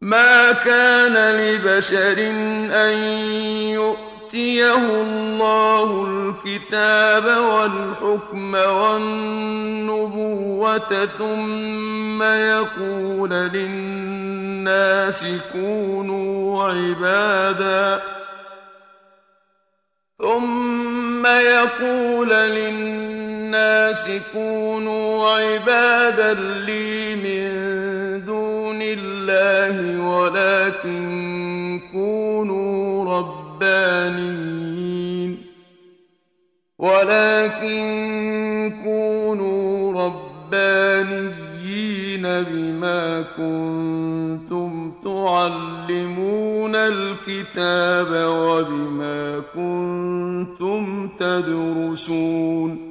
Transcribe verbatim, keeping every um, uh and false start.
ما كان لبشر أن يؤتيه الله الكتاب والحكم والنبوة ثم يقول للناس كونوا عبادا ثم يقول للناس كونوا عبادا لي من دون الله ولكن كونوا ربانيين ولكن كونوا ربانيين بما كنتم تعلمون الكتاب وبما كنتم تدرسون